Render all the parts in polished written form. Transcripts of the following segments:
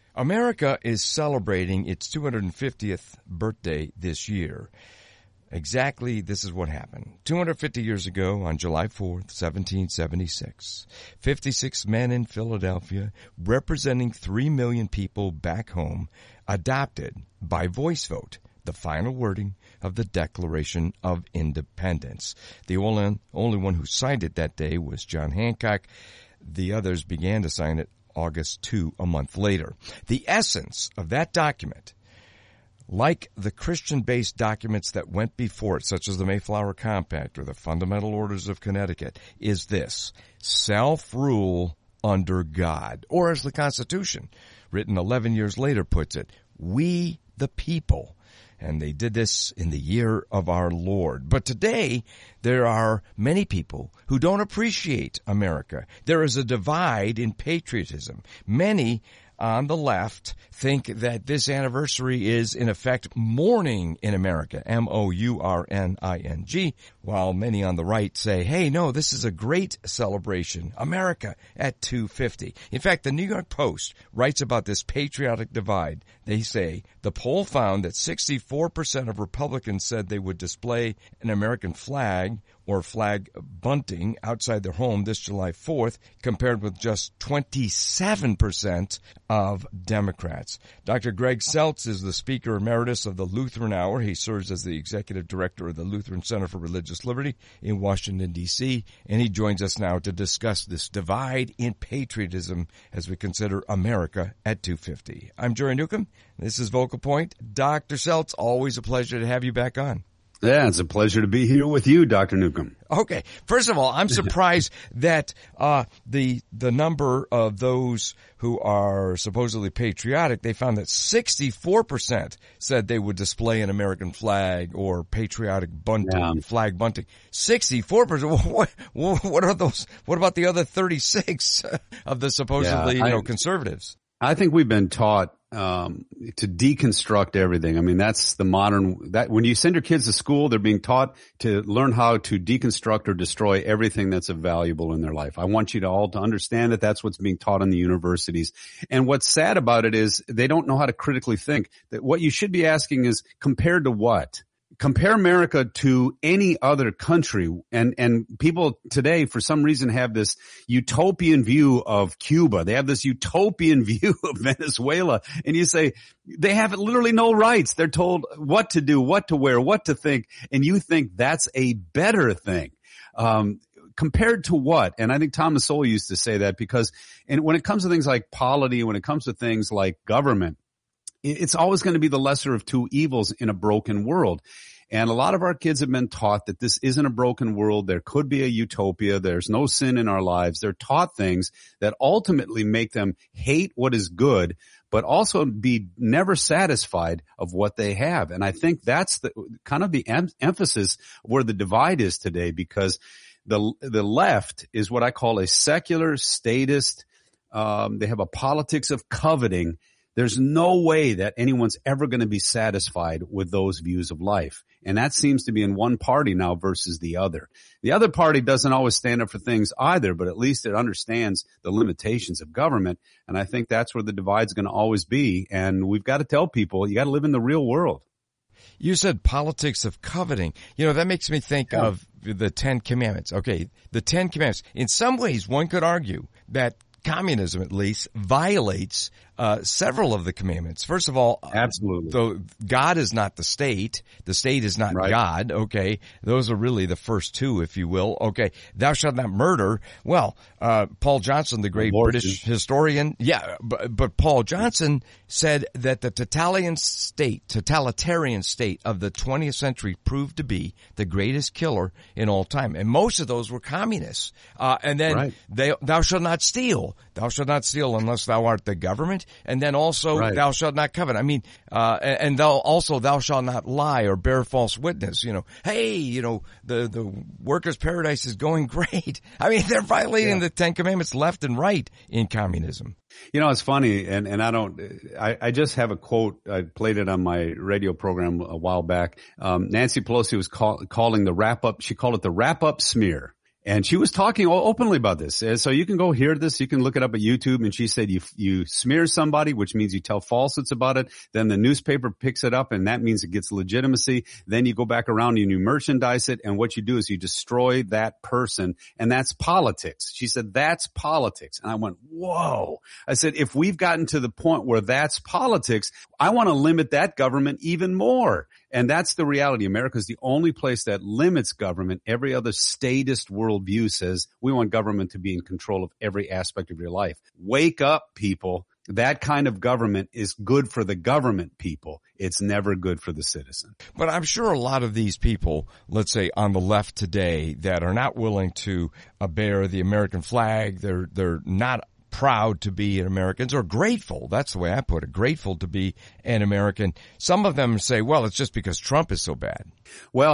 America is celebrating its 250th birthday this year. Exactly, this is what happened. 250 years ago, on July 4th, 1776, 56 men in Philadelphia, representing 3 million people back home, adopted, by voice vote, the final wording of the Declaration of Independence. The only one who signed it that day was John Hancock. The others began to sign it August 2, a month later. The essence of that document, like the Christian-based documents that went before it, such as the Mayflower Compact or the Fundamental Orders of Connecticut, is this: self-rule under God. Or as the Constitution, written 11 years later, puts it, we the people. And they did this in the year of our Lord. But today, there are many people who don't appreciate America. There is a divide in patriotism. Many on the left think that this anniversary is, in effect, mourning in America, mourning, while many on the right say, hey, no, this is a great celebration, America at 250. In fact, the New York Post writes about this patriotic divide. They say, the poll found that 64% of Republicans said they would display an American flag or flag bunting outside their home this July 4th, compared with just 27% of Democrats. Dr. Greg Seltz is the Speaker Emeritus of the Lutheran Hour. He serves as the Executive Director of the Lutheran Center for Religious Liberty in Washington, D.C., and he joins us now to discuss this divide in patriotism as we consider America at 250. I'm Jerry Newcomb. This is Vocal Point. Dr. Seltz, always a pleasure to have you back on. Yeah, it's a pleasure to be here with you, Dr. Newcomb. Okay. First of all, I'm surprised that the number of those who are supposedly patriotic, they found that 64% said they would display an American flag or patriotic bunting, flag bunting. 64%. What are those? What about the other 36 of the supposedly conservatives? I think we've been taught to deconstruct everything. I mean, that's the modern, that when you send your kids to school, they're being taught to learn how to deconstruct or destroy everything that's valuable in their life. I want you to all to understand that that's what's being taught in the universities. And what's sad about it is they don't know how to critically think. That what you should be asking is, compared to what? Compare America to any other country, and people today for some reason have this utopian view of Cuba. They have this utopian view of Venezuela, and you say they have literally no rights. They're told what to do, what to wear, what to think, and you think that's a better thing. Compared to what? And I think Thomas Sowell used to say that because, and when it comes to things like polity, when it comes to things like government, it's always going to be the lesser of two evils in a broken world. And a lot of our kids have been taught that this isn't a broken world. There could be a utopia. There's no sin in our lives. They're taught things that ultimately make them hate what is good, but also be never satisfied of what they have. And I think that's the kind of the emphasis where the divide is today, because the left is what I call a secular statist. They have a politics of coveting. There's no way that anyone's ever going to be satisfied with those views of life. And that seems to be in one party now versus the other. The other party doesn't always stand up for things either, but at least it understands the limitations of government. And I think that's where the divide's going to always be. And we've got to tell people, you got to live in the real world. You said politics of coveting. You know, that makes me think of the Ten Commandments. Okay, the Ten Commandments. In some ways, one could argue that communism, at least, violates several of the commandments. First of all, absolutely. Though God is not the state is not God. Okay, those are really the first two, if you will. Okay, thou shalt not murder. Well, Paul Johnson, the great British historian, but Paul Johnson said that the totalitarian state of the 20th century proved to be the greatest killer in all time, and most of those were communists. And then thou shalt not steal. Thou shalt not steal unless thou art the government. And then also, thou shalt not covet. I mean, and thou shalt not lie or bear false witness. You know, hey, you know, the workers' paradise is going great. I mean, they're violating the Ten Commandments left and right in communism. You know, it's funny, and I just have a quote. I played it on my radio program a while back. Nancy Pelosi was calling the wrap-up, she called it the wrap-up smear. And she was talking openly about this. So you can go hear this. You can look it up at YouTube. And she said you smear somebody, which means you tell falsehoods about it. Then the newspaper picks it up, and that means it gets legitimacy. Then you go back around and you merchandise it. And what you do is you destroy that person. And that's politics. She said, that's politics. And I went, whoa. I said, if we've gotten to the point where that's politics, I want to limit that government even more. And that's the reality. America is the only place that limits government. Every other statist worldview says we want government to be in control of every aspect of your life. Wake up, people. That kind of government is good for the government people. It's never good for the citizen. But I'm sure a lot of these people, let's say on the left today, that are not willing to bear the American flag, they're not proud to be an Americans, or grateful. That's the way I put it. Grateful to be an American. Some of them say, well, it's just because Trump is so bad. Well,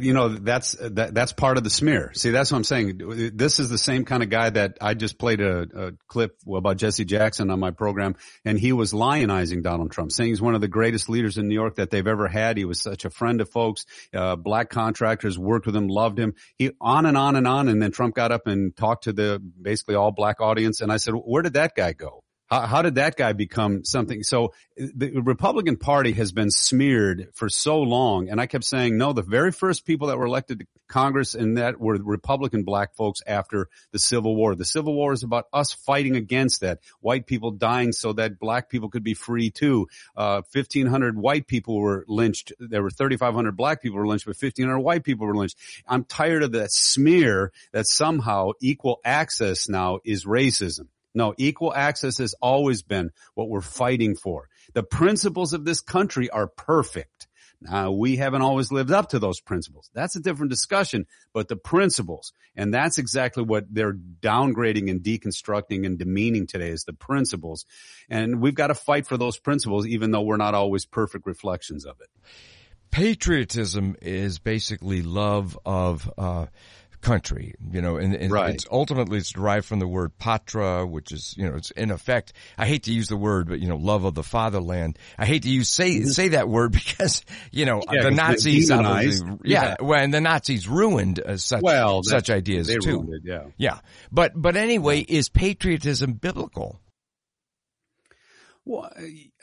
that's part of the smear. See, that's what I'm saying. This is the same kind of guy that I just played a clip about Jesse Jackson on my program, and he was lionizing Donald Trump, saying he's one of the greatest leaders in New York that they've ever had. He was such a friend of folks. Black contractors worked with him, loved him. He on and on and on. And then Trump got up and talked to the basically all black audience. And I said, where did that guy go? How did that guy become something? So the Republican Party has been smeared for so long. And I kept saying, no, the very first people that were elected to Congress and that were Republican black folks after the Civil War. The Civil War is about us fighting against that. White people dying so that black people could be free too. 1,500 white people were lynched. There were 3,500 black people were lynched, but 1,500 white people were lynched. I'm tired of that smear that somehow equal access now is racism. No, equal access has always been what we're fighting for. The principles of this country are perfect. Now, we haven't always lived up to those principles. That's a different discussion, but the principles, and that's exactly what they're downgrading and deconstructing and demeaning today is the principles. And we've got to fight for those principles, even though we're not always perfect reflections of it. Patriotism is basically love of country, and right. It's derived from the word patra, which is, it's in effect, I hate to use the word, but, love of the fatherland. I hate to say that word because, the Nazis, and the Nazis ruined such ideas they too. Ruined it, yeah. But anyway, is patriotism biblical? Well,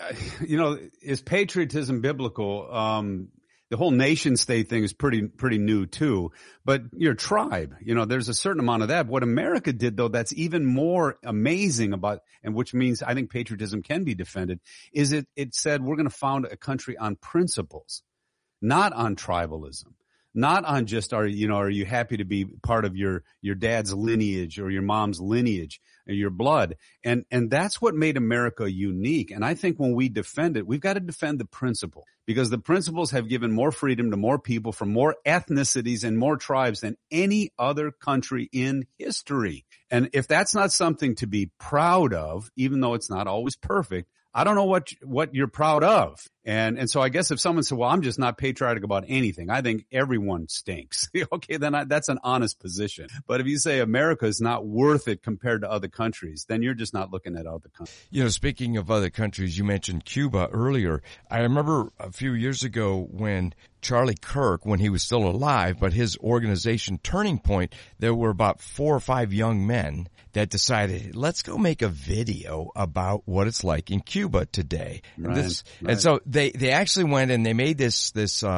is patriotism biblical? The whole nation state thing is pretty new too, but your tribe, there's a certain amount of that. What America did though, that's even more amazing about, and which means I think patriotism can be defended, is it said we're going to found a country on principles, not on tribalism. Not on just are you happy to be part of your dad's lineage or your mom's lineage or your blood? And that's what made America unique. And I think when we defend it, we've got to defend the principle because the principles have given more freedom to more people from more ethnicities and more tribes than any other country in history. And if that's not something to be proud of, even though it's not always perfect, I don't know what you're proud of. And so I guess if someone said, well, I'm just not patriotic about anything, I think everyone stinks. Okay, then that's an honest position. But if you say America is not worth it compared to other countries, then you're just not looking at other countries. Speaking of other countries, you mentioned Cuba earlier. I remember a few years ago when Charlie Kirk, when he was still alive, but his organization Turning Point, there were about 4 or 5 young men that decided, let's go make a video about what it's like in Cuba today. Right. And so they actually went and they made this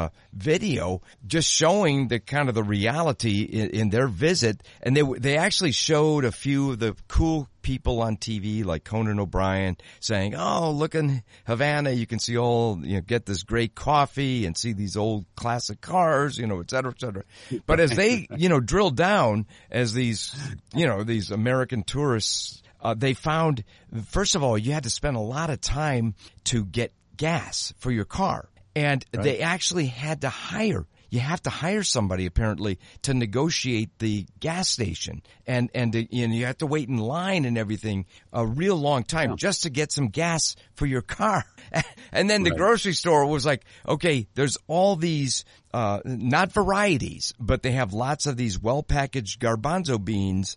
video just showing the kind of the reality in their visit. And they actually showed a few of the cool people on TV like Conan O'Brien saying, oh, look in Havana, you can see get this great coffee and see these old classic cars, et cetera, et cetera. But as they, drilled down as these American tourists, they found, first of all, you had to spend a lot of time to get gas for your car. And right. They actually had to hire. You have to hire somebody apparently to negotiate the gas station, and you have to wait in line and everything a real long time just to get some gas for your car. And then the grocery store was like, okay, there's all these not varieties, but they have lots of these well-packaged garbanzo beans,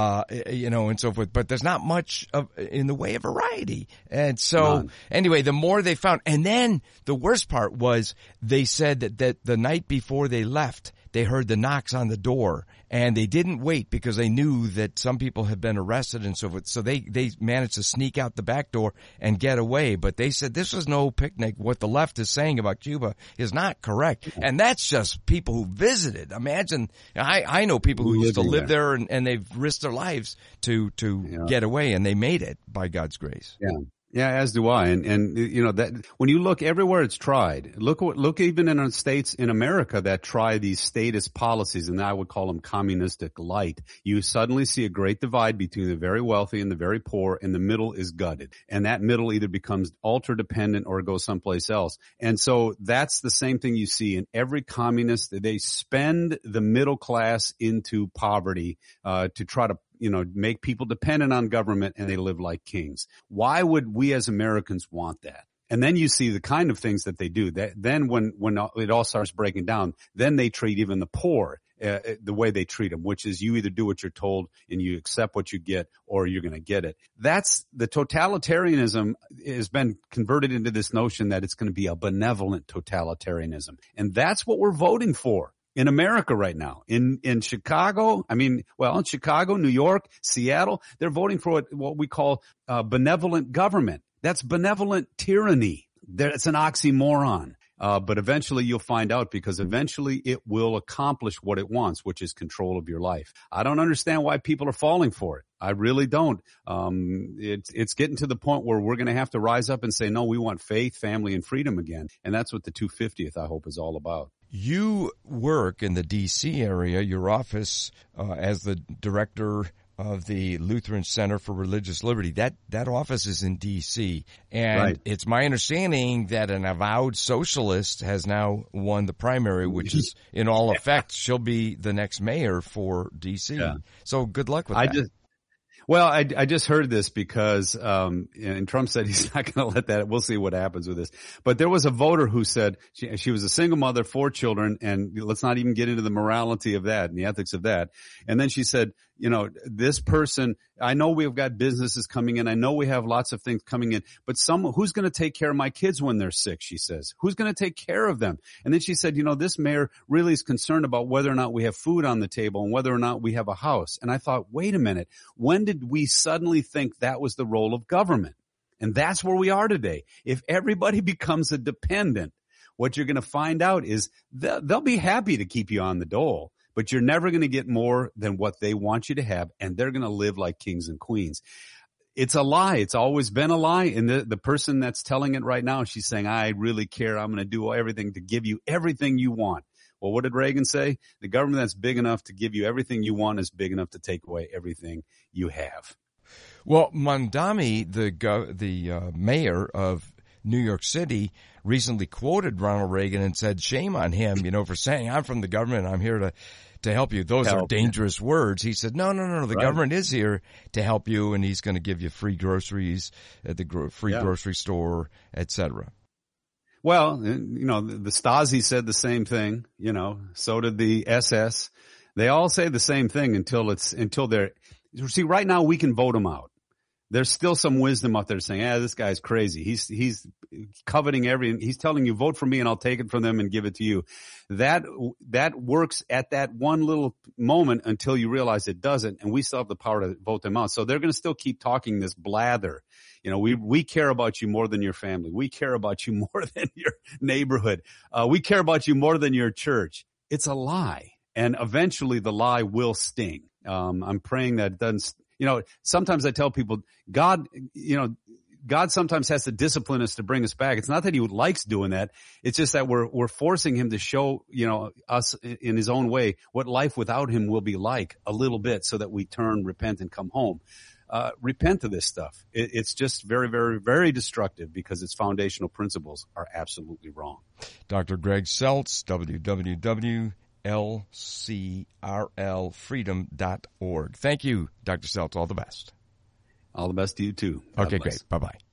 and so forth. But there's not much in the way of variety. And so anyway, the more they found, and then the worst part was they said that the night before they left, they heard the knocks on the door, and they didn't wait because they knew that some people had been arrested and so forth. So they managed to sneak out the back door and get away. But they said this was no picnic. What the left is saying about Cuba is not correct. And that's just people who visited. Imagine, I know people who used to live there and they've risked their lives to get away, and they made it by God's grace. Yeah. Yeah, as do I. And you know, that when you look everywhere it's tried, look even in states in America that try these statist policies, and I would call them communistic light, you suddenly see a great divide between the very wealthy and the very poor, and the middle is gutted. And that middle either becomes ultra dependent or goes someplace else. And so that's the same thing you see in every communist. They spend the middle class into poverty, to try to, you know, make people dependent on government, and they live like kings. Why would we as Americans want that? And then you see the kind of things that they do. Then when it all starts breaking down, then they treat even the poor the way they treat them, which is you either do what you're told and you accept what you get, or you're going to get it. That's the totalitarianism has been converted into this notion that it's going to be a benevolent totalitarianism. And that's what we're voting for in America right now. In Chicago, in Chicago, New York, Seattle, they're voting for what we call benevolent government. That's benevolent tyranny. It's an oxymoron. But eventually you'll find out, because eventually it will accomplish what it wants, which is control of your life. I don't understand why people are falling for it. I really don't. It's getting to the point where we're going to have to rise up and say, no, we want faith, family, and freedom again. And that's what the 250th, I hope, is all about. You work in the D.C. area, your office as the director of the Lutheran Center for Religious Liberty. That office is in D.C. And right. It's my understanding that an avowed socialist has now won the primary, which is in all effect, she'll be the next mayor for D.C. Yeah. So good luck with that. I just heard this because, and Trump said he's not going to let that. We'll see what happens with this. But there was a voter who said she was a single mother, 4 children, and let's not even get into the morality of that and the ethics of that. And then she said, you know, this person, I know we've got businesses coming in. I know we have lots of things coming in, but who's going to take care of my kids when they're sick? She says, who's going to take care of them? And then she said, you know, this mayor really is concerned about whether or not we have food on the table and whether or not we have a house. And I thought, wait a minute, when did we suddenly think that was the role of government? And that's where we are today. If everybody becomes a dependent, what you're going to find out is they'll be happy to keep you on the dole, but you're never going to get more than what they want you to have, and they're going to live like kings and queens. It's a lie. It's always been a lie. And the person that's telling it right now, she's saying, I really care. I'm going to do everything to give you everything you want. Well, what did Reagan say? The government that's big enough to give you everything you want is big enough to take away everything you have. Well, Mamdani, the mayor of New York City, recently quoted Ronald Reagan and said, shame on him, you know, for saying, I'm from the government, I'm here to help you. Those are dangerous words. He said, no, the government is here to help you, and he's going to give you free groceries at the grocery store, etc. Well, you know, the Stasi said the same thing, you know, so did the SS. They all say the same thing until they're, see, right now we can vote them out. There's still some wisdom out there saying, this guy's crazy. He's coveting he's telling you, vote for me and I'll take it from them and give it to you. That works at that one little moment until you realize it doesn't, and we still have the power to vote them out. So they're going to still keep talking this blather. You know, we care about you more than your family. We care about you more than your neighborhood. We care about you more than your church. It's a lie. And eventually the lie will sting. I'm praying that it doesn't. You know, sometimes I tell people, God sometimes has to discipline us to bring us back. It's not that he likes doing that. It's just that we're forcing him to show, you know, us in his own way what life without him will be like a little bit, so that we turn, repent, and come home. Repent of this stuff. It's just very, very, very destructive, because its foundational principles are absolutely wrong. Dr. Greg Seltz, www.lcrlfreedom.org. Thank you, Dr. Seltz. All the best. All the best to you too. God bless. Great. Bye-bye.